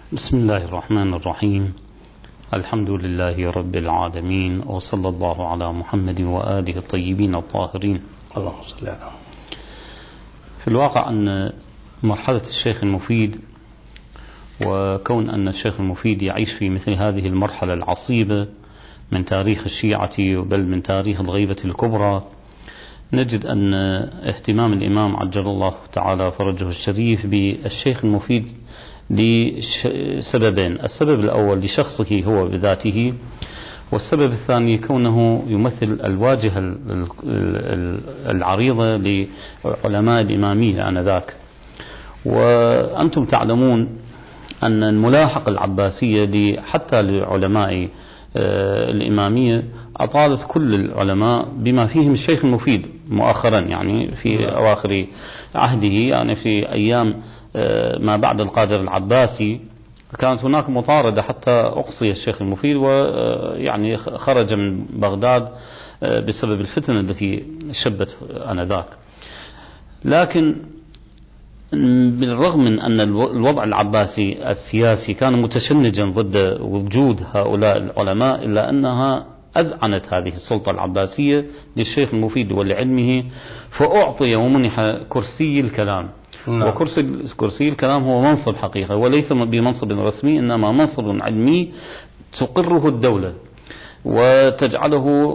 بسم الله الرحمن الرحيم. الحمد لله رب العالمين، وصلى الله على محمد وآله الطيبين الطاهرين. اللهم صل على. في الواقع أن مرحلة الشيخ المفيد، وكون أن الشيخ المفيد يعيش في مثل هذه المرحلة العصيبة من تاريخ الشيعة بل من تاريخ الغيبة الكبرى، نجد أن اهتمام الإمام عجل الله تعالى فرجه الشريف بالشيخ المفيد لسببين: السبب الأول لشخصه هو بذاته، والسبب الثاني كونه يمثل الواجهة العريضة لعلماء الإمامية آنذاك. وأنتم تعلمون أن الملاحقة العباسية حتى لعلماء الإمامية أطالت كل العلماء بما فيهم الشيخ المفيد مؤخرا، يعني في أواخر عهده، يعني في أيام ما بعد القادر العباسي كانت هناك مطاردة حتى أقصي الشيخ المفيد، ويعني خرج من بغداد بسبب الفتنة التي شبت آنذاك. لكن بالرغم من أن الوضع العباسي السياسي كان متشنجا ضد وجود هؤلاء العلماء، إلا أنها أذعنت هذه السلطة العباسية للشيخ المفيد ولعلمه، فأعطي ومنح كرسي الكلام. وكرسي الكلام هو منصب حقيقة، وليس بمنصب رسمي، إنما منصب علمي تقره الدولة وتجعله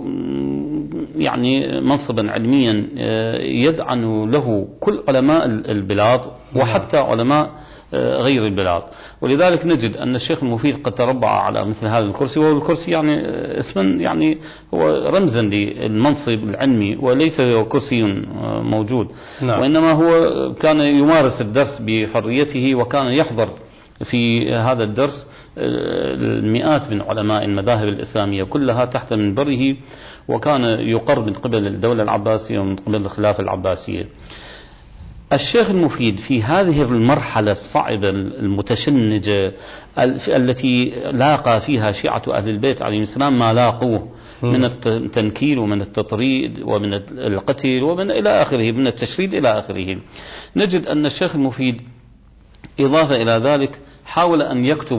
يعني منصبا علميا يدعن له كل علماء البلاد وحتى علماء غير البلاد. ولذلك نجد أن الشيخ المفيد قد تربع على مثل هذا الكرسي، وهو الكرسي يعني اسما يعني هو رمزا للمنصب العلمي، وليس هو كرسي موجود. وإنما هو كان يمارس الدرس بحريته، وكان يحضر في هذا الدرس المئات من علماء المذاهب الإسلامية كلها تحت منبره، وكان يقر من قبل الدولة العباسية ومن قبل الخلافة العباسية. الشيخ المفيد في هذه المرحلة الصعبة المتشنجة التي لاقى فيها شيعة أهل البيت عليهم السلام ما لاقوه من التنكيل ومن التطريد ومن القتل ومن إلى آخره، من التشريد إلى آخره، نجد أن الشيخ المفيد إضافة إلى ذلك حاول أن يكتب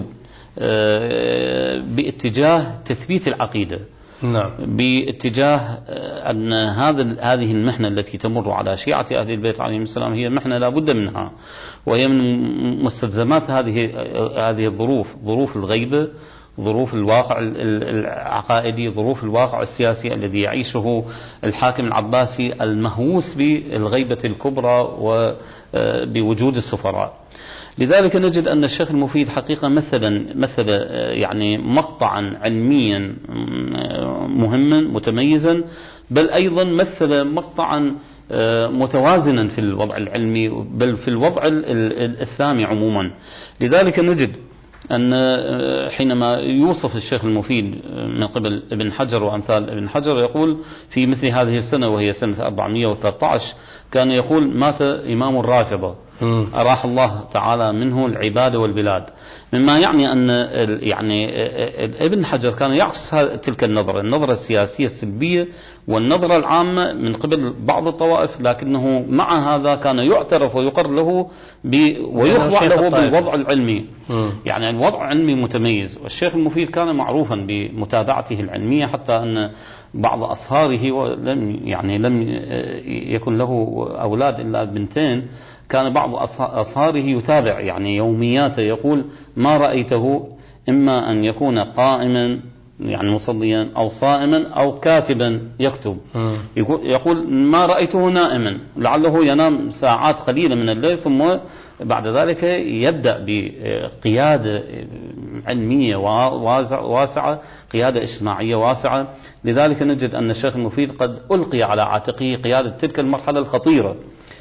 باتجاه تثبيت العقيدة، باتجاه أن هذه المحنة التي تمر على شيعة أهل البيت عليهم السلام هي محنة لا بد منها، وهي من مستلزمات هذه الظروف، ظروف الغيبة، ظروف الواقع العقائدي، ظروف الواقع السياسي الذي يعيشه الحاكم العباسي المهووس بالغيبة الكبرى وبوجود السفراء. لذلك نجد أن الشيخ المفيد حقيقة مثل يعني مقطعا علميا مهما متميزا، بل أيضا مثل مقطعا متوازنا في الوضع العلمي بل في الوضع الإسلامي عموما. لذلك نجد أن حينما يوصف الشيخ المفيد من قبل ابن حجر وأمثال ابن حجر، يقول في مثل هذه السنة وهي سنة 413 كان يقول: مات إمام الرافضة أراح الله تعالى منه العباد والبلاد، مما يعني أن يعني ابن حجر كان يعكس تلك النظرة السياسية السلبية والنظرة العامة من قبل بعض الطوائف، لكنه مع هذا كان يعترف ويقر له ويخضع له بالوضع العلمي، يعني الوضع العلمي متميز. والشيخ المفيد كان معروفا بمتابعته العلمية، حتى أن بعض أصهاره لم يكن له أولاد إلا بنتين، كان بعض أصهاره يتابع يعني يومياته، يقول: ما رأيته إما أن يكون قائما يعني مصليا أو صائما أو كاتبا يكتب. يقول: ما رأيته نائما، لعله ينام ساعات قليلة من الليل، ثم بعد ذلك يبدأ بقيادة علمية واسعة، قيادة اجتماعية واسعة. لذلك نجد أن الشيخ المفيد قد ألقي على عاتقه قيادة تلك المرحلة الخطيرة.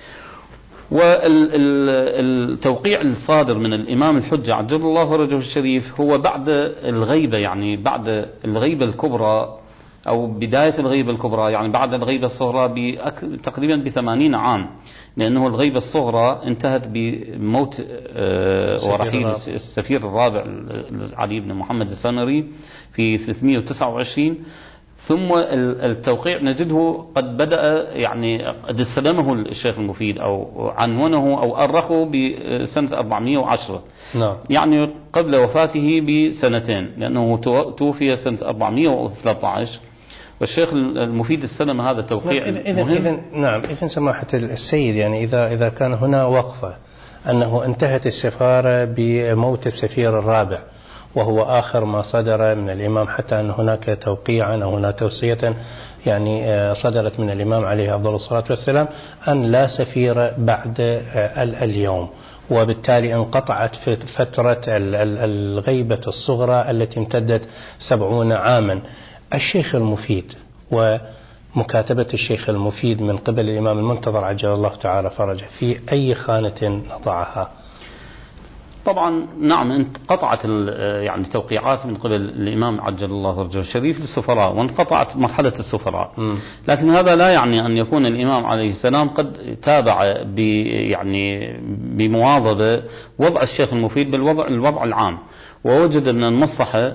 والتوقيع الصادر من الإمام الحجة عجل الله فرجه الشريف هو بعد الغيبة، يعني بعد الغيبة الكبرى أو بداية الغيبة الكبرى، يعني بعد الغيبة الصغرى تقريبا ب80 عام، لأنه الغيبة الصغرى انتهت بموت ورحيل السفير الرابع علي بن محمد السامري في 329، ثم التوقيع نجده قد بدأ يعني قد استلمه الشيخ المفيد أو عنونه أو أرخه بسنة 410. نعم. يعني قبل وفاته بسنتين، لأنه توفي سنة 413 والشيخ المفيد استلم هذا التوقيع مهم. إذن سماحة السيد، يعني إذا كان هنا وقفة أنه انتهت السفارة بموت السفير الرابع وهو آخر ما صدر من الإمام، حتى أن هناك توقيعا أو هناك توصية يعني صدرت من الإمام عليه أفضل الصلاة والسلام أن لا سفير بعد اليوم، وبالتالي انقطعت فترة الغيبة الصغرى التي امتدت 70 عاما. الشيخ المفيد ومكاتبة الشيخ المفيد من قبل الإمام المنتظر عجل الله تعالى فرجه في أي خانة نضعها؟ طبعا نعم، انقطعت يعني توقيعات من قبل الإمام عجل الله فرجه الشريف للسفراء، وانقطعت مرحلة السفراء. لكن هذا لا يعني أن يكون الإمام عليه السلام قد تابع يعني بمواظبة وضع الشيخ المفيد بالوضع العام، ووجد من المصلحة،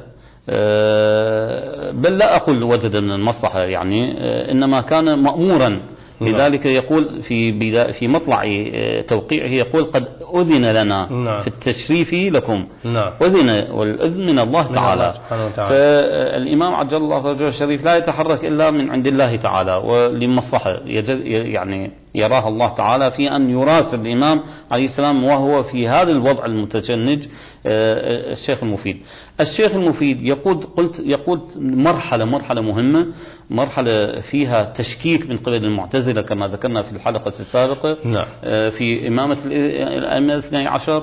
بل لا أقول وجد من المصلحة يعني، إنما كان مأمورا. لذلك يقول في مطلع توقيعه يقول قد أذن لنا في التشريف لكم. أذن، والأذن من الله تعالى. فالإمام عجل الله فرجه الشريف لا يتحرك إلا من عند الله تعالى ولمصلحة يعني يراها الله تعالى في أن يراسل الإمام عليه السلام وهو في هذا الوضع المتشنج الشيخ المفيد يقود مرحلة مهمة، مرحلة فيها تشكيك من قبل المعتزلة كما ذكرنا في الحلقة السابقة. في إمامة الأئمة 12.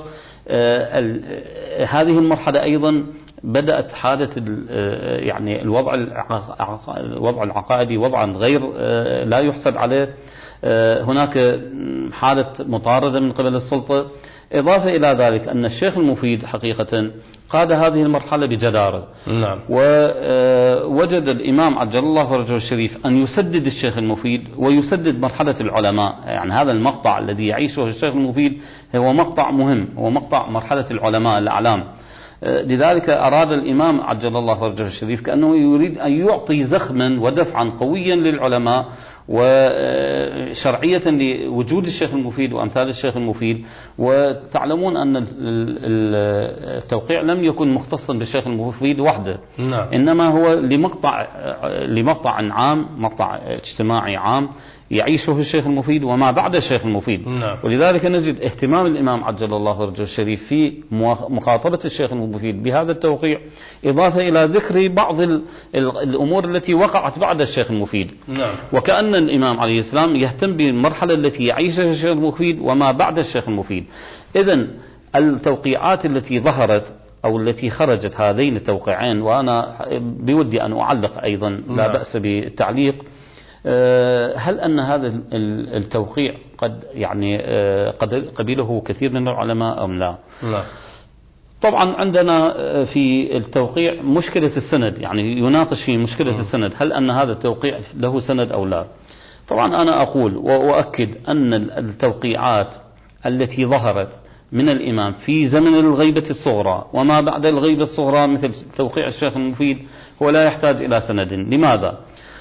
هذه المرحلة أيضا بدأت حالة يعني الوضع العقائدي وضعا غير لا يحسد عليه. هناك حالة مطاردة من قبل السلطة، إضافة إلى ذلك أن الشيخ المفيد حقيقة قاد هذه المرحلة بجدارة. ووجد الإمام عجل الله فرجه الشريف أن يسدد الشيخ المفيد ويسدد مرحلة العلماء. يعني هذا المقطع الذي يعيشه الشيخ المفيد هو مقطع مهم، هو مقطع مرحلة العلماء الأعلام. لذلك أراد الإمام عجل الله فرجه الشريف كأنه يريد أن يعطي زخما ودفعا قويا للعلماء وشرعية لوجود الشيخ المفيد وأمثال الشيخ المفيد. وتعلمون أن التوقيع لم يكن مختصا بالشيخ المفيد وحده، إنما هو لمقطع عام، مقطع اجتماعي عام يعيشه الشيخ المفيد وما بعد الشيخ المفيد. ولذلك نجد اهتمام الإمام عجل الله فرجه الشريف في مخاطبة الشيخ المفيد بهذا التوقيع، إضافة إلى ذكر بعض الأمور التي وقعت بعد الشيخ المفيد. وكأن الإمام عليه السلام يهتم بالمرحلة التي يعيشها الشيخ المفيد وما بعد الشيخ المفيد. إذن التوقيعات التي ظهرت أو التي خرجت هذين التوقيعين، وأنا بودي أن أعلق أيضا لا بأس بالتعليق، هل أن هذا التوقيع قد يعني قبله كثير من العلماء أم لا؟ طبعا عندنا في التوقيع مشكلة السند، يعني يناقش في مشكلة السند، هل أن هذا التوقيع له سند أو لا؟ طبعا أنا أقول وأؤكد أن التوقيعات التي ظهرت من الإمام في زمن الغيبة الصغرى وما بعد الغيبة الصغرى مثل توقيع الشيخ المفيد هو لا يحتاج إلى سند. لماذا؟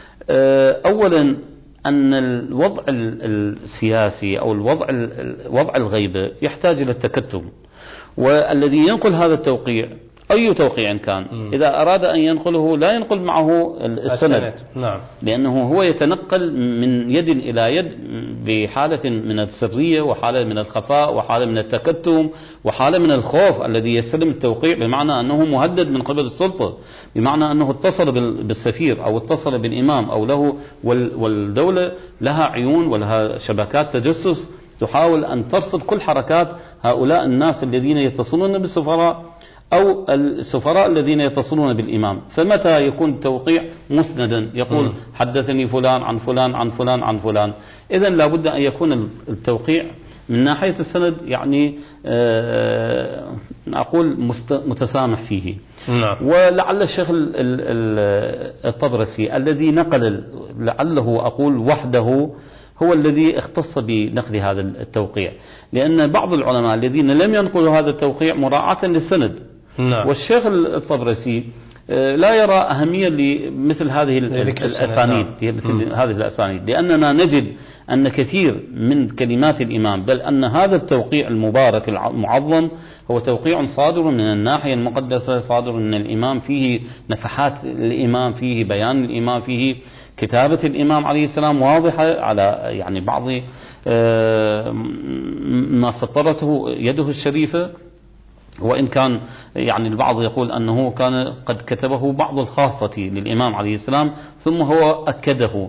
أولا أن الوضع السياسي أو وضع الغيبة يحتاج إلى التكتم، والذي ينقل هذا التوقيع أي توقيع كان إذا أراد أن ينقله لا ينقل معه السند. لأنه هو يتنقل من يد إلى يد بحالة من السرية وحالة من الخفاء وحالة من التكتم وحالة من الخوف الذي يستلم التوقيع، بمعنى أنه مهدد من قبل السلطة، بمعنى أنه اتصل بالسفير أو اتصل بالإمام أو له، والدولة لها عيون ولها شبكات تجسس تحاول أن ترصد كل حركات هؤلاء الناس الذين يتصلون بالسفراء أو السفراء الذين يتصلون بالإمام. فمتى يكون التوقيع مسندا يقول حدثني فلان عن فلان عن فلان عن فلان، إذن لابد أن يكون التوقيع من ناحية السند يعني أقول متسامح فيه. ولعل الشيخ الطبرسي الذي نقل، لعله أقول وحده، هو الذي اختص بنقل هذا التوقيع، لأن بعض العلماء الذين لم ينقلوا هذا التوقيع مراعاة للسند. والشيخ الطبرسي لا يرى أهمية لمثل هذه الأسانيد، مثل هذه الأسانيد، لأننا نجد أن كثير من كلمات الإمام، بل أن هذا التوقيع المبارك المعظم هو توقيع صادر من الناحية المقدسة، صادر من الإمام، فيه نفحات الإمام، فيه بيان الإمام، فيه كتابة الإمام عليه السلام واضحة على يعني بعض ما سطرته يده الشريفة، وإن كان يعني البعض يقول أنه كان قد كتبه بعض الخاصة للإمام عليه السلام ثم هو أكده،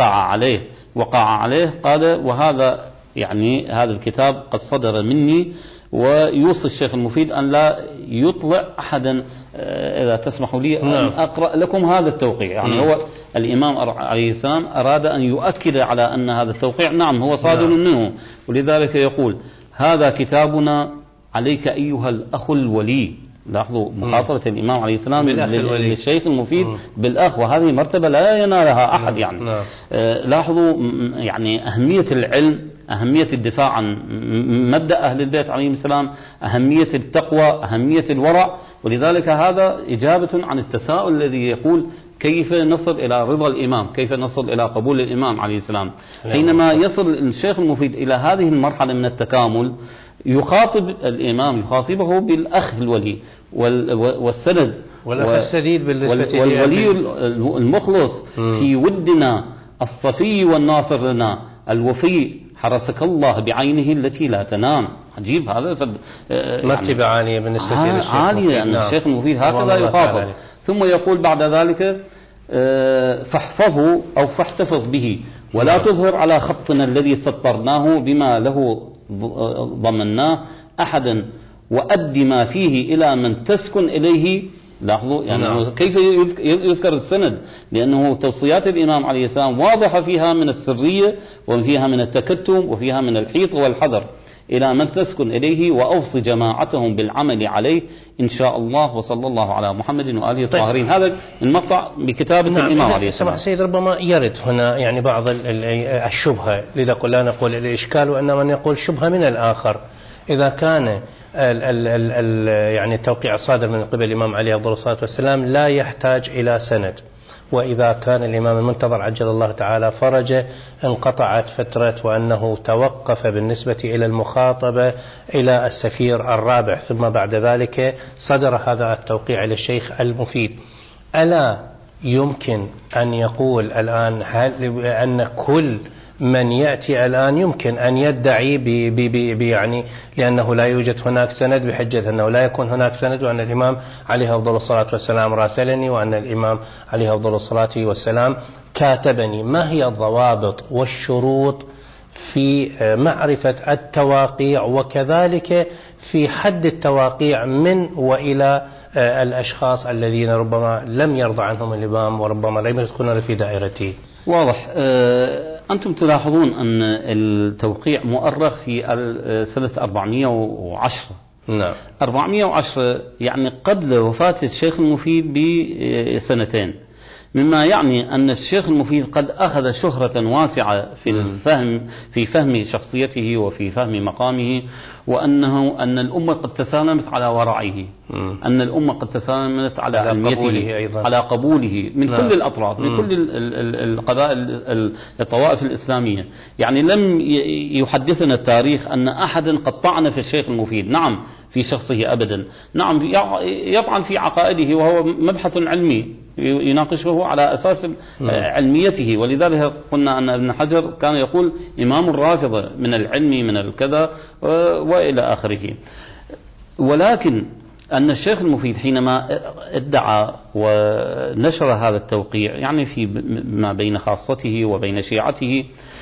وقع عليه قال وهذا يعني هذا الكتاب قد صدر مني، ويوصي الشيخ المفيد أن لا يطلع أحدا إذا تسمحوا لي أن أقرأ لكم هذا التوقيع. يعني هو الإمام عليه السلام أراد أن يؤكد على أن هذا التوقيع نعم هو صادر منه، ولذلك يقول هذا كتابنا عليك أيها الأخ الولي. لاحظوا مخاطبة الإمام عليه السلام للشيخ المفيد بالأخ، وهذه مرتبة لا ينالها أحد. يعني لاحظوا يعني أهمية العلم، أهمية الدفاع عن مبدأ أهل البيت عليهم السلام، أهمية التقوى، أهمية الورع. ولذلك هذا إجابة عن التساؤل الذي يقول كيف نصل إلى رضا الإمام، كيف نصل إلى قبول الإمام عليه السلام. حينما يصل الشيخ المفيد إلى هذه المرحلة من التكامل يخاطب الإمام، يخاطبه بالأخ الولي والسند والأخ السديد بالنسبة والولي المخلص في ودنا الصفي والناصر لنا الوفي، حرسك الله بعينه التي لا تنام. عجيب هذا مرتبة عالية بالنسبة للشيخ عالية أن الشيخ المفيد هكذا يخاطب. ثم يقول بعد ذلك فاحفظه أو فاحتفظ به ولا تظهر على خطنا الذي سطرناه بما له ضمناه أحدا، وأد ما فيه إلى من تسكن إليه. لاحظوا يعني كيف يذكر السند، لأنه توصيات الإمام عليه السلام واضحة فيها من السرية وفيها من التكتم وفيها من الحيط والحذر، إلى من تسكن إليه وأوص جماعتهم بالعمل عليه إن شاء الله، وصلى الله على محمد وآله الطاهرين. هذا المقطع بكتابة الإمام عليه السلام. سيد ربما يرد هنا يعني بعض الشبهة، لذا لا نقول الإشكال وإنما نقول شبهة من الآخر. إذا كان يعني التوقيع الصادر من قبل الإمام عليه أفضل الصلاة والسلام لا يحتاج إلى سند، وإذا كان الإمام المنتظر عجل الله تعالى فرجه انقطعت فترة وأنه توقف بالنسبة إلى المخاطبة إلى السفير الرابع، ثم بعد ذلك صدر هذا التوقيع للشيخ المفيد، ألا يمكن أن يقول الآن أن كل من يأتي الآن يمكن أن يدعي يعني لأنه لا يوجد هناك سند بحجة أنه لا يكون هناك سند، وأن الإمام عليه أفضل الصلاة والسلام راسلني، وأن الإمام عليه أفضل الصلاة والسلام كاتبني. ما هي الضوابط والشروط في معرفة التواقيع، وكذلك في حد التواقيع من وإلى الأشخاص الذين ربما لم يرضى عنهم الإمام وربما لم يدخلون في دائرته؟ واضح. أنتم تلاحظون أن التوقيع مؤرخ في سنة 410. نعم. 410 يعني قبل وفاة الشيخ المفيد بسنتين، مما يعني أن الشيخ المفيد قد أخذ شهرة واسعة في فهم شخصيته وفي فهم مقامه، أن الأمة قد تسالمت على ورعه، أن الأمة قد تسالمت على علميته، على قبوله من كل الأطراف، من كل القبائل الطوائف الإسلامية. يعني لم يحدثنا التاريخ أن أحدا قد طعن في الشيخ المفيد، نعم في شخصه أبدا، نعم يطعن في عقائده، وهو مبحث علمي يناقشه على أساس علميته. ولذلك قلنا أن ابن حجر كان يقول إمام الرافضة من العلم من الكذا وإلى آخره. ولكن أن الشيخ المفيد حينما ادعى ونشر هذا التوقيع يعني في ما بين خاصته وبين شيعته،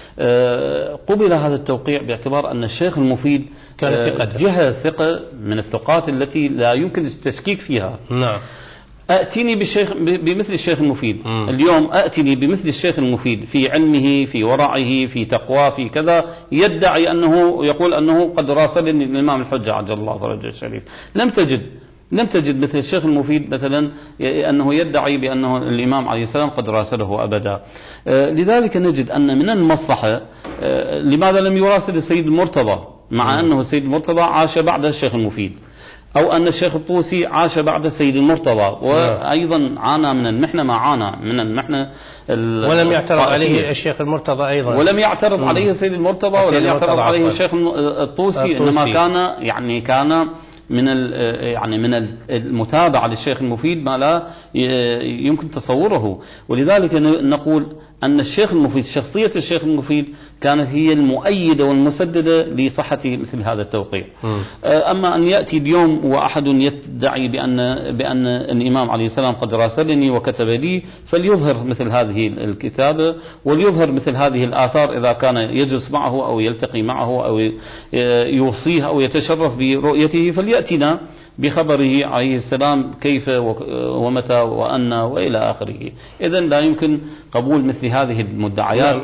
قبل هذا التوقيع باعتبار أن الشيخ المفيد كان جهة ثقة من الثقات التي لا يمكن التشكيك فيها. نعم. أأتيني بمثل الشيخ المفيد اليوم، أأتني بمثل الشيخ المفيد في علمه، في ورعه، في تقواه، في كذا، يدعي أنه يقول أنه قد راسلني الإمام الحجة عجل الله فرجه الشريف. لم تجد مثل الشيخ المفيد مثلا أنه يدعي بأنه الإمام عليه السلام قد راسله أبدا. لذلك نجد أن من المصلحة لماذا لم يراسل السيد المرتضى، مع أنه السيد المرتضى عاش بعد الشيخ المفيد، أو أن الشيخ الطوسي عاش بعد السيد المرتضى وأيضا عانى من المحنة ما عانى من المحنة ولم يعترض عليه الشيخ المرتضى أيضا، ولم يعترض عليه السيد المرتضى ولم يعترض عليه الشيخ الطوسي، إنما كان من المتابعة للشيخ المفيد ما لا يمكن تصوره. ولذلك نقول أن الشيخ المفيد، شخصية الشيخ المفيد كانت هي المؤيدة والمسددة لصحة مثل هذا التوقيع. أما أن يأتي اليوم وأحد يدعي بأن الإمام عليه السلام قد راسلني وكتب لي، فليظهر مثل هذه الكتابة وليظهر مثل هذه الآثار إذا كان يجلس معه أو يلتقي معه أو يوصيه أو يتشرف برؤيته، فليأتنا بخبره عليه السلام كيف ومتى وأن وإلى آخره. إذن لا يمكن قبول مثل هذه المدعيات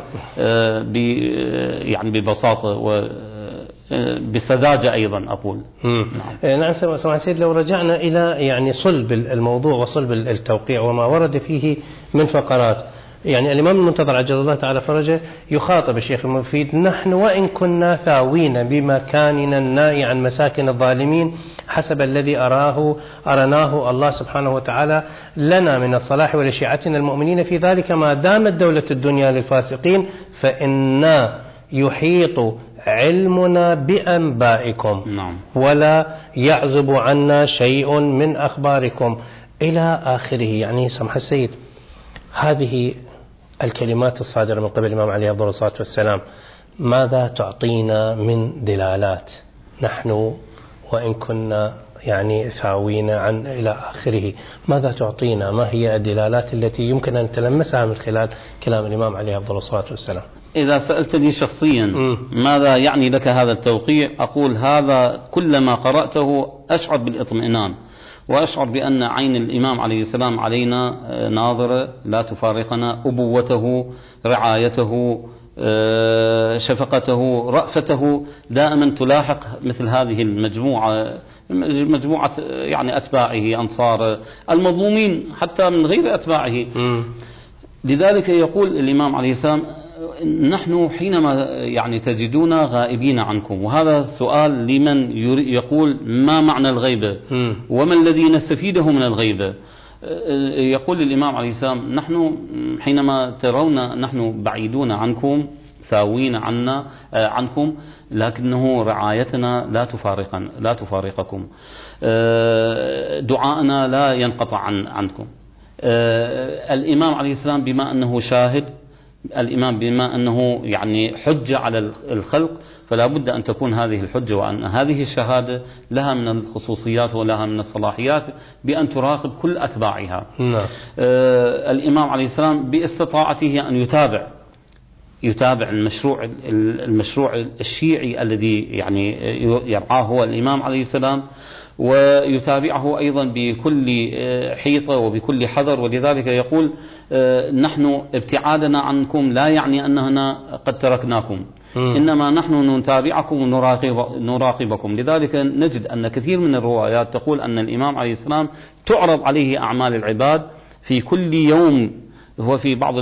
يعني ببساطة وبسذاجة أيضا أقول. نعم سماحة سيد، لو رجعنا إلى يعني صلب الموضوع وصلب التوقيع وما ورد فيه من فقرات، يعني الإمام المنتظر عجل الله تعالى فرجه يخاطب الشيخ المفيد: نحن وإن كنا ثاوين بمكاننا النائي عن مساكن الظالمين حسب الذي أرناه الله سبحانه وتعالى لنا من الصلاح ولشيعتنا المؤمنين في ذلك، ما دامت دولة الدنيا للفاسقين فإنا يحيط علمنا بأنبائكم ولا يعزب عنا شيء من أخباركم إلى آخره. يعني سمح السيد، هذه الكلمات الصادرة من قبل الإمام عليه أفضل الصلاة والسلام ماذا تعطينا من دلالات؟ نحن وإن كنا يعني ثاوين عن إلى آخره، ماذا تعطينا؟ ما هي الدلالات التي يمكن أن تلمسها من خلال كلام الإمام عليه أفضل الصلاة والسلام؟ إذا سألتني شخصيا ماذا يعني لك هذا التوقيع، أقول هذا كلما قرأته أشعر بالاطمئنان، وأشعر بأن عين الإمام عليه السلام علينا ناظرة لا تفارقنا، أبوته، رعايته، شفقته، رأفته دائما تلاحق مثل هذه مجموعة يعني أتباعه، أنصار المظلومين حتى من غير أتباعه. لذلك يقول الإمام عليه السلام: نحن حينما يعني تجدونا غائبين عنكم، وهذا سؤال لمن يقول ما معنى الغيبة وما الذي نستفيده من الغيبة. يقول الإمام عليه السلام: نحن حينما ترون نحن بعيدون عنكم ثاوين عنكم، لكنه رعايتنا لا تفارقكم، دعاءنا لا ينقطع عنكم. الإمام عليه السلام بما أنه شاهد، الإمام بما أنه يعني حجة على الخلق، فلا بد أن تكون هذه الحجة وأن هذه الشهادة لها من الخصوصيات ولها من الصلاحيات بأن تراقب كل أتباعها. الإمام عليه السلام باستطاعته أن يتابع المشروع الشيعي الذي يعني يرعاه هو الإمام عليه السلام، ويتابعه أيضا بكل حيطة وبكل حذر. ولذلك يقول: نحن ابتعادنا عنكم لا يعني أننا قد تركناكم، إنما نحن نتابعكم ونراقبكم. لذلك نجد أن كثير من الروايات تقول أن الإمام عليه السلام تعرض عليه أعمال العباد في كل يوم، هو في بعض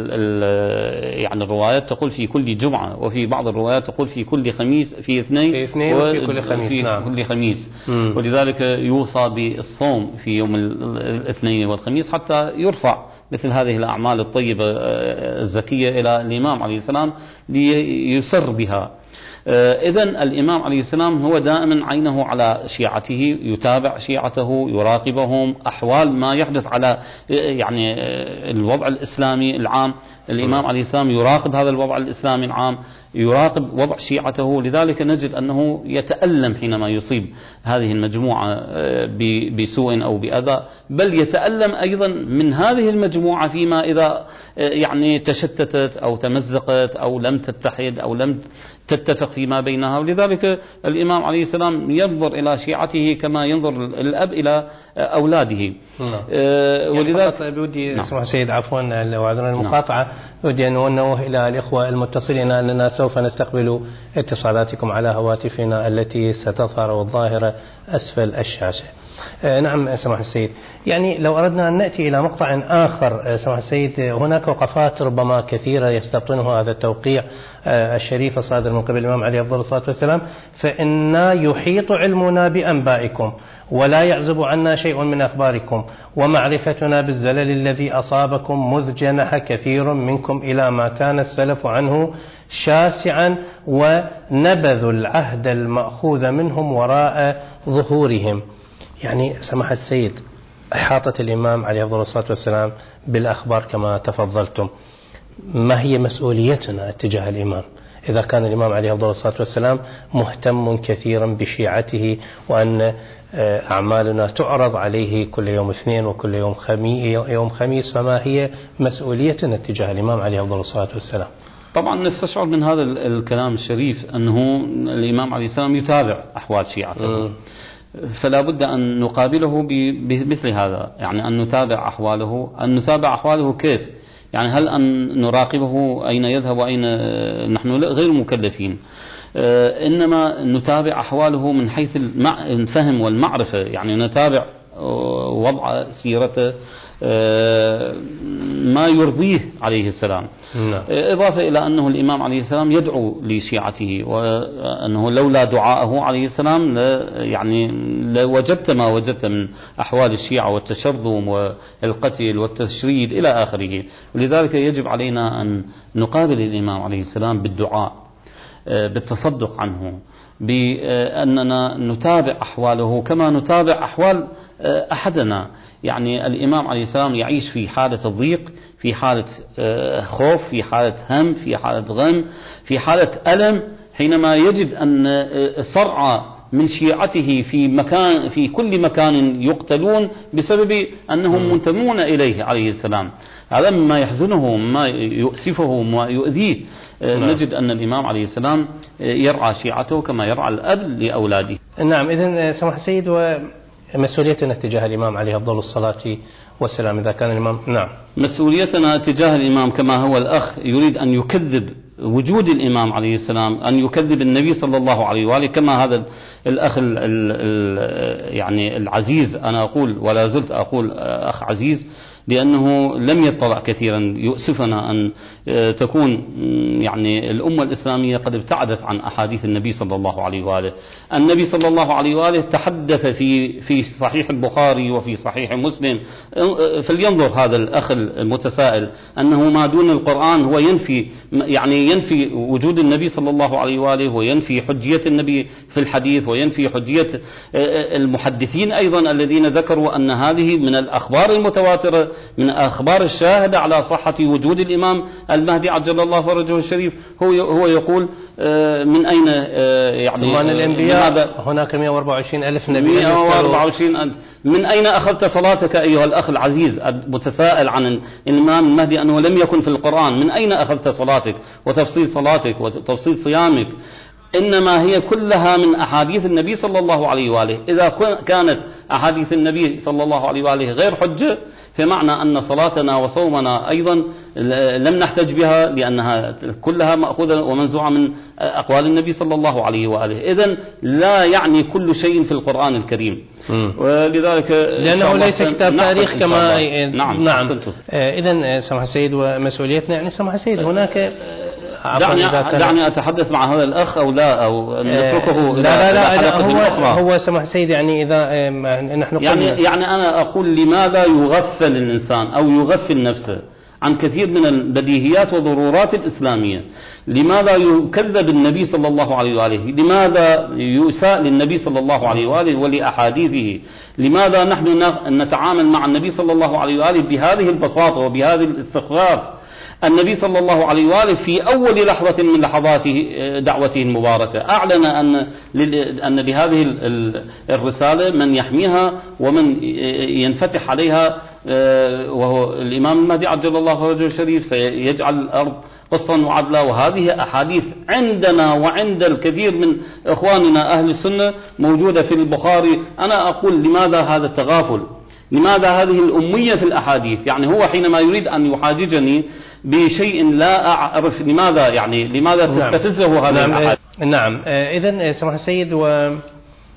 يعني الروايات تقول في كل جمعة، وفي بعض الروايات تقول في كل خميس، في اثنين وفي كل خميس. كل خميس. ولذلك يوصى بالصوم في يوم الاثنين والخميس حتى يرفع مثل هذه الأعمال الطيبة الزكية إلى الإمام عليه السلام ليسر بها. إذن الإمام عليه السلام هو دائما عينه على شيعته، يتابع شيعته، يراقبهم، أحوال ما يحدث على يعني الوضع الإسلامي العام. الإمام عليه السلام يراقب هذا الوضع الإسلامي العام، يراقب وضع شيعته. لذلك نجد أنه يتألم حينما يصيب هذه المجموعة بسوء أو بأذى، بل يتألم أيضا من هذه المجموعة فيما إذا يعني تشتتت أو تمزقت أو لم تتحد أو لم تتفق فيما بينها. ولذلك الإمام عليه السلام ينظر إلى شيعته كما ينظر الأب إلى أولاده. ولذلك بودي اسمح سيد عفوا لو عذرنا المقاطعة، ودي أن ننوه إلى الإخوة المتصلين أننا سوف نستقبل اتصالاتكم على هواتفنا التي ستظهر الظاهرة أسفل الشاشة. نعم سماحة السيد، يعني لو أردنا أن نأتي إلى مقطع آخر سماحة السيد، هناك وقفات ربما كثيرة يستبطنه هذا التوقيع الشريف الصادر من قبل الإمام علي أفضل الصلاة والسلام: فإنا يحيط علمنا بأنبائكم ولا يعزب عنا شيء من أخباركم، ومعرفتنا بالزلل الذي أصابكم مذ جنح كثير منكم إلى ما كان السلف عنه شاسعا، ونبذوا العهد المأخوذ منهم وراء ظهورهم. يعني سماحة السيد، إحاطة الإمام عليه أفضل الصلاة والسلام بالأخبار كما تفضلتم، ما هي مسؤوليتنا اتجاه الإمام إذا كان الإمام عليه أفضل الصلاة والسلام مهتم كثيرا بشيعته، وأن أعمالنا تعرض عليه كل يوم اثنين وكل يوم خميس، فما هي مسؤوليتنا اتجاه الإمام عليه أفضل الصلاة والسلام؟ طبعا نستشعر من هذا الكلام الشريف أنه الإمام عليه السلام يتابع أحوال شيعته، فلا بد أن نقابله بمثل هذا، يعني أن نتابع أحواله كيف؟ يعني هل أن نراقبه أين يذهب وأين نحن غير مكلفين، إنما نتابع أحواله من حيث الفهم والمعرفة، يعني نتابع وضع سيرته ما يرضيه عليه السلام. إضافة إلى أنه الإمام عليه السلام يدعو لشيعته، وأنه لولا دعاءه عليه السلام يعني لوجدت ما وجدت من أحوال الشيعة والتشرذم والقتل والتشريد إلى آخره. ولذلك يجب علينا أن نقابل الإمام عليه السلام بالدعاء، بالتصدق عنه، بأننا نتابع أحواله كما نتابع أحوال أحدنا. يعني الإمام عليه السلام يعيش في حالة ضيق، في حالة خوف، في حالة هم، في حالة غم، في حالة ألم، حينما يجد أن صرعى من شيعته في كل مكان يقتلون بسبب أنهم منتمون إليه عليه السلام. هذا مما يحزنه وما يؤسفه وما يؤذيه. نجد أن الإمام عليه السلام يرعى شيعته كما يرعى الأب لأولاده. نعم. إذن سمح السيد، ومسؤوليتنا تجاه الإمام عليه أفضل الصلاة والسلام إذا كان الإمام مسؤوليتنا تجاه الإمام كما هو الأخ يريد أن يكذب وجود الإمام عليه السلام، أن يكذب النبي صلى الله عليه وآله، كما هذا الأخ يعني العزيز، أنا أقول ولا زلت أقول أخ عزيز لأنه لم يطلع كثيرا. يؤسفنا أن تكون يعني الأمة الإسلامية قد ابتعدت عن أحاديث النبي صلى الله عليه وآله. النبي صلى الله عليه وآله تحدث في صحيح البخاري وفي صحيح مسلم، فلينظر هذا الأخ المتسائل أنه ما دون القرآن هو ينفي وجود النبي صلى الله عليه وآله، وينفي حجية النبي في الحديث، وينفي حجية المحدثين أيضا الذين ذكروا أن هذه من الأخبار المتواترة، من أخبار الشاهدة على صحة وجود الإمام المهدي عجل الله فرجه الشريف. هو يقول من أين يعني الأنبياء هناك 124 ألف نبي، 124 ألف، من أين أخذت صلاتك أيها الأخ العزيز المتساءل عن الإمام المهدي أنه لم يكن في القرآن؟ من أين أخذت صلاتك وتفصيل صلاتك وتفصيل صيامك؟ إنما هي كلها من أحاديث النبي صلى الله عليه وآله. إذا كانت أحاديث النبي صلى الله عليه وآله غير حجة، فمعنى أن صلاتنا وصومنا أيضا لم نحتج بها، لأنها كلها مأخوذة ومنزوعة من أقوال النبي صلى الله عليه وآله. إذن لا يعني كل شيء في القرآن الكريم، ولذلك لأنه ليس كتاب تاريخ كما نعم. إذن سمح السيد، ومسؤوليتنا يعني سمح السيد هناك دعني أتحدث مع هذا الأخ أو لا، أو نتركه لا هو سمح سيد، يعني إذا نحن يعني أنا أقول لماذا يغفل الإنسان أو يغفل نفسه عن كثير من البديهيات والضرورات الإسلامية؟ لماذا يكذب النبي صلى الله عليه وآله؟ لماذا يساء للنبي صلى الله عليه وآله ولأحاديثه؟ لماذا نحن نتعامل مع النبي صلى الله عليه وآله بهذه البساطة وبهذه الاستخفاف؟ النبي صلى الله عليه وآله في أول لحظة من لحظات دعوته المباركة أعلن أن لهذه الرسالة من يحميها ومن ينفتح عليها، وهو الإمام المهدي عجل الله فرجه الشريف، سيجعل الأرض قسطا وعدلا. وهذه أحاديث عندنا وعند الكثير من إخواننا أهل السنة موجودة في البخاري. أنا أقول لماذا هذا التغافل؟ لماذا هذه الأمية في الأحاديث؟ يعني هو حينما يريد أن يحاججني بشيء لا أعرف لماذا تستفزه هذا الأحاديث. نعم. إذن سمح السيد،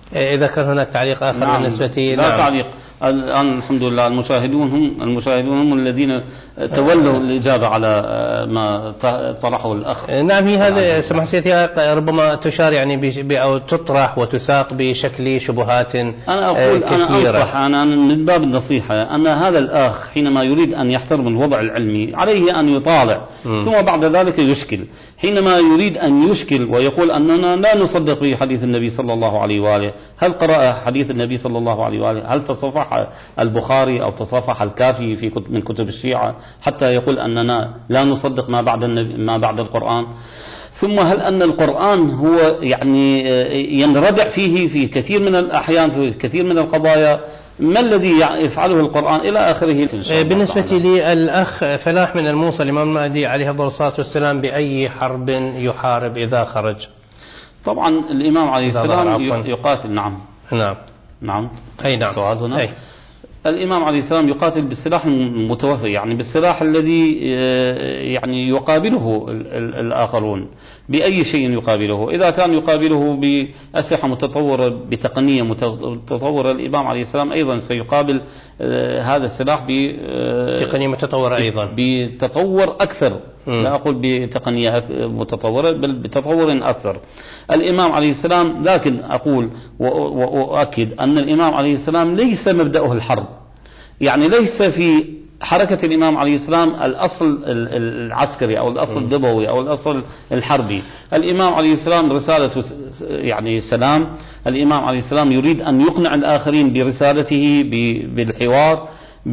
إذا كان هناك تعليق آخر نعم. بالنسبة لا تعليق. الآن الحمد لله المشاهدون هم الذين تولوا الإجابة على ما طرحه الأخ. نعم، هي هذا سمح سيدي ربما تشار يعني أو تطرح وتساق بشكل شبهات أنا أقول كثيرة. أنا من باب النصيحة أن هذا الأخ حينما يريد أن يحترم الوضع العلمي عليه أن يطالع ثم بعد ذلك يشكل. حينما يريد أن يشكل ويقول أننا لا نصدق بحديث النبي صلى الله عليه وآله، هل قرأ حديث النبي صلى الله عليه وآله؟ هل تصفح البخاري أو تصفح الكافي من كتب الشيعة حتى يقول أننا لا نصدق ما بعد القرآن؟ ثم هل أن القرآن هو يعني ينردع فيه في كثير من الأحيان في كثير من القضايا؟ ما الذي يفعله القرآن إلى آخره؟ بالنسبة لي الأخ فلاح من الموصل الإمام المهدي عليه الصلاة والسلام بأي حرب يحارب إذا خرج؟ طبعا الإمام عليه السلام يقاتل. نعم. أي نعم. سؤال هنا. أي. الإمام عليه السلام يقاتل بالسلاح المتوفر، يعني بالسلاح الذي يعني يقابله الآخرون بأي شيء يقابله. إذا كان يقابله بأسلحة متطورة بتقنية متطورة، الإمام عليه السلام أيضا سيقابل هذا السلاح بتقنية متطورة أيضا، بتطور أكثر. لا أقول بتقنية متطورة بل بتطور أكثر. الإمام عليه السلام، لكن أقول وأؤكد أن الإمام عليه السلام ليس مبدأه الحرب، يعني ليس في حركة الإمام عليه السلام الأصل العسكري أو الأصل الدبوي أو الأصل الحربي. الإمام عليه السلام رسالة يعني سلام. الإمام عليه السلام يريد أن يقنع الآخرين برسالته بالحوار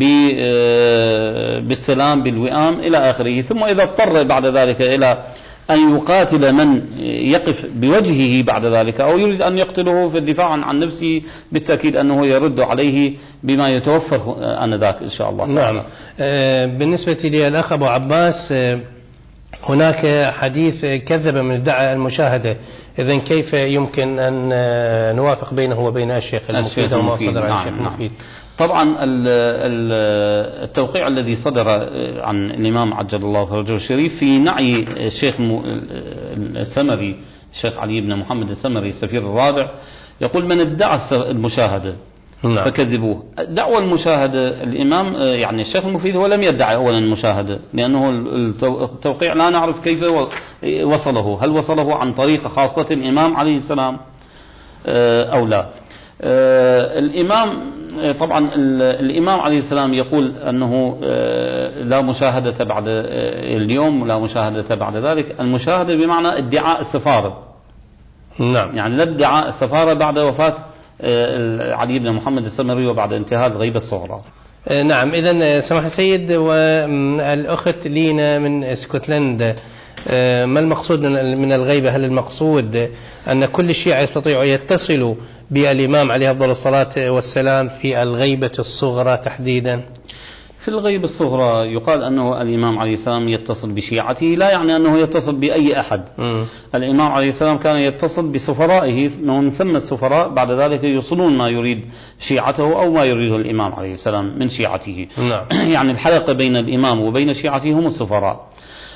بالسلام بالوئام إلى آخره. ثم إذا اضطر بعد ذلك إلى أن يقاتل من يقف بوجهه بعد ذلك أو يريد أن يقتله في الدفاع عن نفسه، بالتأكيد أنه يرد عليه بما يتوفر آنذاك إن شاء الله تعالى. نعم. بالنسبة لي الأخ أبو عباس، هناك حديث كذب من ادعاء المشاهدة، إذن كيف يمكن أن نوافق بينه وبين الشيخ المفيد وما صدر عن الشيخ المفيد؟ طبعا التوقيع الذي صدر عن الإمام عجل الله فرجه الشريف في نعي الشيخ السمري، الشيخ علي بن محمد السمري السفير الرابع، يقول من ادعى المشاهدة فكذبوه. دعوى المشاهدة الإمام يعني الشيخ المفيد هو لم يدعي أولا المشاهدة، لأنه التوقيع لا نعرف كيف وصله، هل وصله عن طريق خاصة الإمام عليه السلام أو لا. الإمام طبعا الإمام عليه السلام يقول أنه لا مشاهدة بعد اليوم ولا مشاهدة بعد ذلك. المشاهدة بمعنى ادعاء السفارة. نعم. يعني لا ادعاء السفارة بعد وفاة علي بن محمد السمري وبعد انتهاء الغيبة الصغرى. نعم. إذن سماحة السيد، والأخت لينا من اسكتلندا، ما المقصود من الغيبة؟ هل المقصود أن كل الشيعة يستطيعوا يتصلوا بالإمام عليه أفضل الصلاة والسلام في الغيبة الصغرى تحديدا؟ في الغيبة الصغرى يقال أنه الإمام عليه السلام يتصل بشيعته، لا يعني أنه يتصل بأي أحد. الإمام عليه السلام كان يتصل بسفرائه، من ثم السفراء بعد ذلك يوصلون ما يريد شيعته أو ما يريده الإمام عليه السلام من شيعته. يعني الحلقة بين الإمام وبين شيعته هم السفراء.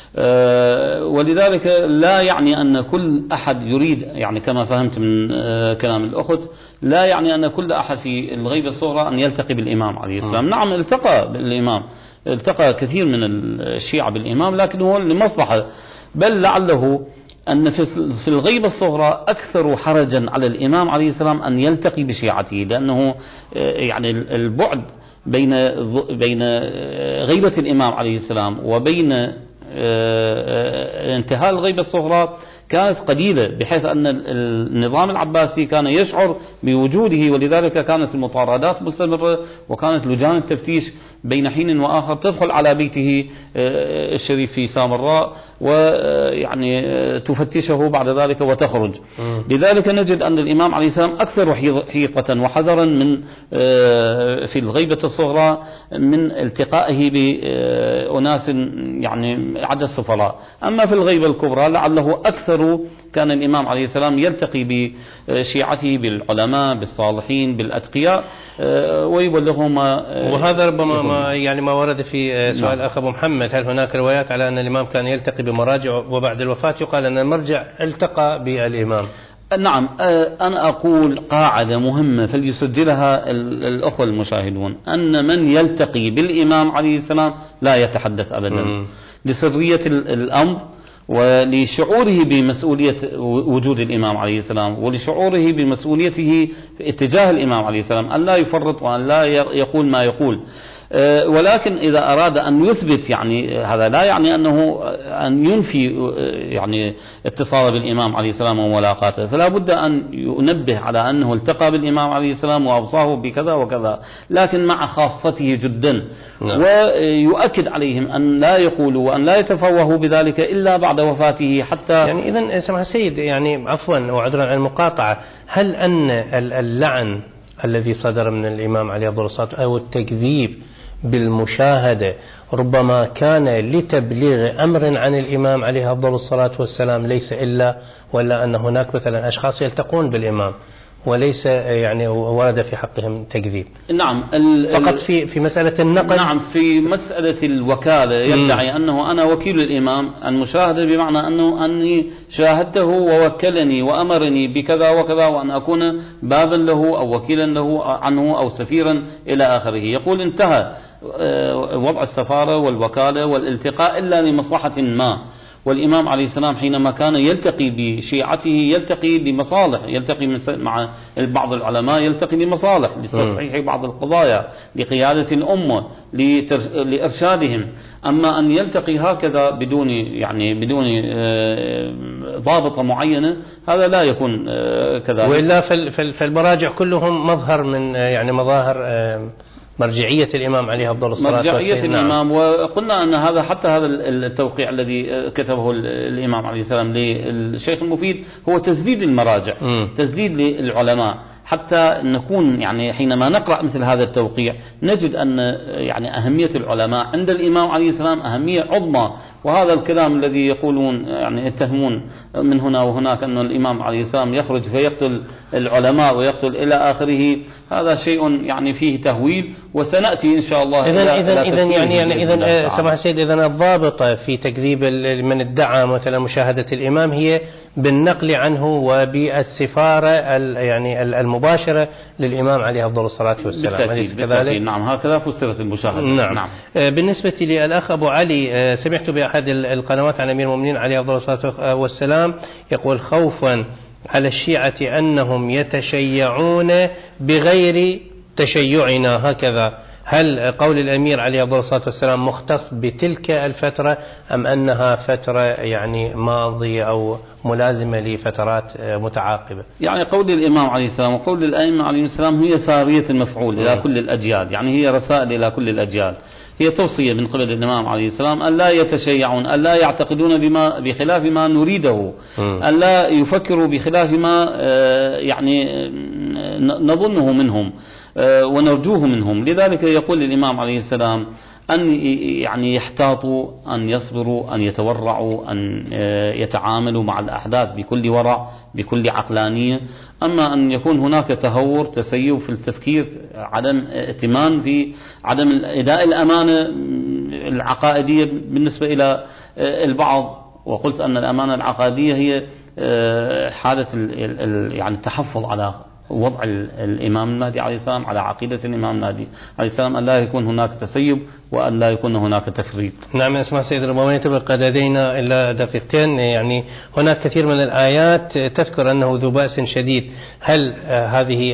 ولذلك لا يعني أن كل أحد يريد، يعني كما فهمت من كلام الأخت، لا يعني أن كل أحد في الغيبة الصغرى أن يلتقي بالإمام عليه السلام. نعم التقى بالإمام، التقى كثير من الشيعة بالإمام، لكن هو لمصلحة، بل لعله أن في الغيبة الصغرى أكثر حرجا على الإمام عليه السلام أن يلتقي بشيعته، لأنه يعني البعد بين غيبة الإمام عليه السلام وبين انتهاء الغيبة الصغرى كانت قليلة، بحيث أن النظام العباسي كان يشعر بوجوده، ولذلك كانت المطاردات مستمرة، وكانت لجان التفتيش بين حين وآخر تدخل على بيته الشريف في سامراء ويعني تفتشه بعد ذلك وتخرج. لذلك نجد أن الإمام عليه السلام أكثر حيطة وحذرا من في الغيبة الصغرى من التقائه بأناس يعني عدد السفراء. أما في الغيبة الكبرى لعله أكثر كان الإمام عليه السلام يلتقي بشيعته بالعلماء بالصالحين بالأتقياء ويبلغهم. وهذا ربما ما ورد في سؤال أخ أبو محمد، هل هناك روايات على أن الإمام كان يلتقي بمراجع وبعد الوفاة يقال أن المرجع التقى بالإمام؟ نعم، أنا أقول قاعدة مهمة فليسجلها الأخوة المشاهدون، أن من يلتقي بالإمام عليه السلام لا يتحدث أبدا لسرية الأمر، ولشعوره بمسؤولية وجود الإمام عليه السلام، ولشعوره بمسؤوليته في اتجاه الإمام عليه السلام، أن لا يفرط وأن لا يقول ما يقول. ولكن إذا أراد أن يثبت، يعني هذا لا يعني أنه أن ينفي يعني اتصال بالإمام عليه السلام وملاقاته، فلا بد أن ينبه على أنه التقى بالإمام عليه السلام وأوصاه بكذا وكذا، لكن مع خاصته جدا، ويؤكد عليهم أن لا يقولوا وأن لا يتفوهوا بذلك إلا بعد وفاته. حتى يعني إذن سمح السيد، يعني عفوا وعذرا عن المقاطعة، هل أن اللعن الذي صدر من الإمام عليه أفضل الصلاة أو التكذيب بالمشاهدة ربما كان لتبليغ أمر عن الإمام عليه أفضل الصلاة والسلام، ليس إلا ولا أن هناك مثلا أشخاص يلتقون بالإمام وليس يعني ورد في حقهم تكذيب؟ نعم، فقط في مسألة النقل. نعم، في مسألة الوكالة يدعي أنه أنا وكيل الإمام. المشاهدة بمعنى أني شاهدته ووكلني وأمرني بكذا وكذا، وأن أكون بابا له أو وكيلا له عنه أو سفيرا إلى آخره. يقول انتهى وضع السفارة والوكالة والالتقاء إلا لمصلحة ما، والإمام عليه السلام حينما كان يلتقي بشيعته يلتقي لمصالح، يلتقي مع بعض العلماء يلتقي لمصالح، لتصحيح بعض القضايا، لقيادة الأمة، لإرشادهم. أما أن يلتقي هكذا بدون ضابطة معينة، هذا لا يكون كذلك. وإلا فالمراجع كلهم مظهر من يعني مظاهر مرجعية الإمام عليه أفضل الصلاة والسلام. مرجعية الإمام. وقلنا أن هذا التوقيع الذي كتبه الإمام عليه السلام للشيخ المفيد هو تسديد المراجع، تسديد للعلماء، حتى نكون يعني حينما نقرأ مثل هذا التوقيع نجد أن يعني أهمية العلماء عند الإمام عليه السلام أهمية عظمى. وهذا الكلام الذي يقولون يعني يتهمون من هنا وهناك أن الإمام عليه السلام يخرج فيقتل العلماء ويقتل إلى آخره، هذا شيء يعني فيه تهويل، وسنأتي إن شاء الله إذا سمح السيد، إذا الضابطة في تكذيب من ادعى مثلا مشاهدة الإمام هي بالنقل عنه وبالسفارة يعني المباشرة للإمام عليه أفضل الصلاة والسلام. بالتأكيد. نعم، هكذا فسرت المشاهدة. نعم. بالنسبة للأخ أبو علي، سمعت بأحد القنوات عن أمير المؤمنين عليه أفضل الصلاة والسلام يقول خوفا على الشيعة أنهم يتشيعون بغير تشيعنا هكذا، هل قول الأمير عليه أفضل الصلاة والسلام مختص بتلك الفترة أم أنها فترة يعني ماضية أو ملازمة لفترات متعاقبة؟ يعني قول الإمام عليه السلام وقول الأئمة عليه السلام هي سارية المفعول إلى كل الأجيال، يعني هي رسائل إلى كل الأجيال، هي توصية من قبل الإمام عليه السلام أن لا يتشيعون، أن لا يعتقدون بخلاف ما نريده، أن لا يفكروا بخلاف ما يعني نظنه منهم ونرجوه منهم. لذلك يقول الإمام عليه السلام أن يعني يحتاطوا، أن يصبروا، أن يتورعوا، أن يتعاملوا مع الأحداث بكل ورع، بكل عقلانية. أما أن يكون هناك تهور، تسيب في التفكير، عدم ائتمان في عدم أداء الأمانة العقائدية بالنسبة إلى البعض. وقلت أن الأمانة العقائدية هي حالة يعني التحفظ على وضع الإمام المهدي عليه السلام، على عقيدة الإمام المهدي عليه السلام، أن لا يكون هناك تسيب وأن لا يكون هناك تفريط. نعم. اسمع سيد، ربما يتبقى لدينا إلا دقيقتين. يعني هناك كثير من الآيات تذكر أنه ذو بأس شديد، هل هذه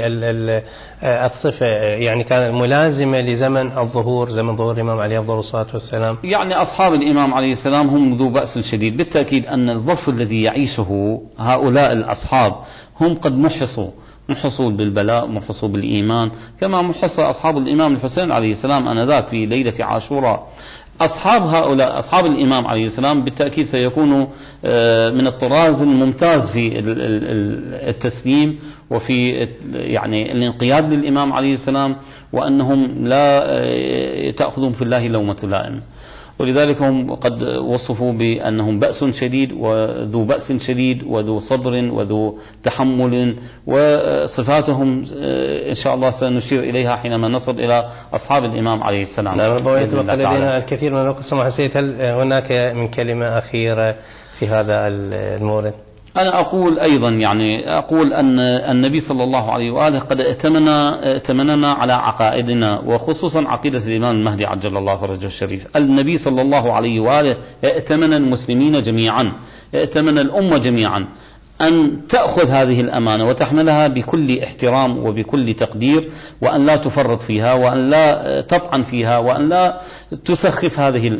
الصفة يعني كانت ملازمة لزمن الظهور، زمن ظهور الإمام عليه أفضل الصلاة والسلام؟ يعني أصحاب الإمام عليه السلام هم ذو بأس شديد. بالتأكيد أن الظرف الذي يعيشه هؤلاء الأصحاب هم قد محصوا بالبلاء، محصوا بالإيمان، كما محص أصحاب الإمام الحسين عليه السلام آنذاك في ليلة عاشوراء. هؤلاء أصحاب الإمام عليه السلام بالتأكيد سيكونوا من الطراز الممتاز في التسليم وفي يعني الانقياد للإمام عليه السلام، وأنهم لا تأخذهم في الله لومة لائم. ولذلك هم قد وصفوا بأنهم بأس شديد وذو بأس شديد وذو صبر وذو تحمل، وصفاتهم إن شاء الله سنشير إليها حينما نصل إلى أصحاب الإمام عليه السلام. يتبقى لدينا الكثير من الوقت. سمح سيد، هل هناك من كلمة أخيرة في هذا المورد؟ أنا أقول أيضا أقول أن النبي صلى الله عليه وآله قد ائتمننا على عقائدنا، وخصوصا عقيدة الإمام المهدي عجل الله فرجه الشريف. النبي صلى الله عليه وآله ائتمن المسلمين جميعا، ائتمن الأمة جميعا أن تأخذ هذه الأمانة وتحملها بكل احترام وبكل تقدير، وأن لا تفرط فيها، وأن لا تطعن فيها، وأن لا تسخف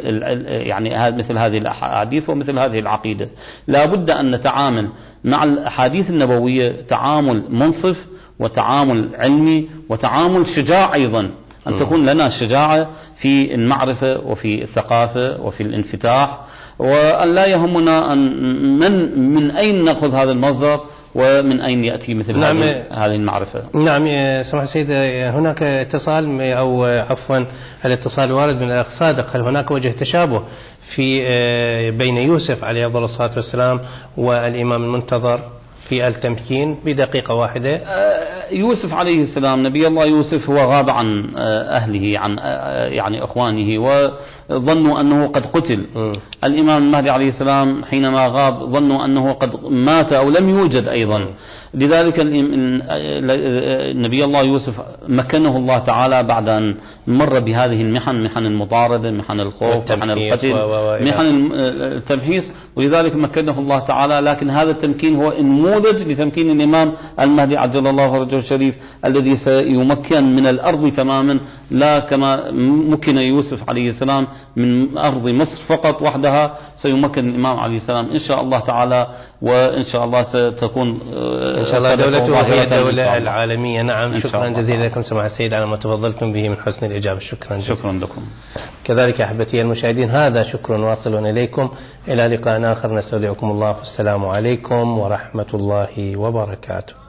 مثل هذه الأحاديث ومثل هذه العقيدة. لا بد أن نتعامل مع الأحاديث النبوية تعامل منصف وتعامل علمي وتعامل شجاع أيضا، أن تكون لنا شجاعة في المعرفة وفي الثقافة وفي الانفتاح، وأن لا يهمنا من أين نأخذ هذا المصدر ومن أين يأتي مثل هذه المعرفة. نعم سمح سيد، هناك اتصال أو عفوا الاتصال الوارد من الأخ صادق، هل هناك وجه تشابه في بين يوسف عليه أفضل الصلاة والسلام والإمام المنتظر في التمكين بدقيقة واحدة؟ يوسف عليه السلام، نبي الله يوسف هو غاب عن أهله، عن إخوانه، وظنوا أنه قد قتل. الإمام المهدي عليه السلام حينما غاب ظنوا أنه قد مات أو لم يوجد أيضا. لذلك نبي الله يوسف مكنه الله تعالى بعد أن مر بهذه المحن، محن المطاردة، محن الخوف، محن القتل، محن التمحيص، ولذلك مكنه الله تعالى. لكن هذا التمكين هو نموذج لتمكين الإمام المهدي عجل الله فرجه الشريف، الذي سيمكن من الأرض تماما، لا كما مكن يوسف عليه السلام من أرض مصر فقط وحدها، سيمكن الإمام عليه السلام إن شاء الله تعالى، وإن شاء الله ستكون إن شاء الله دولته هي الدولة العالمية. نعم، شكرا جزيلا لكم سماحة السيد على ما تفضلتم به من حسن الإجابة. شكرا لكم. كذلك أحبتي المشاهدين، هذا شكر واصل إليكم، إلى لقاء آخر نستودعكم الله، والسلام عليكم ورحمة الله وبركاته.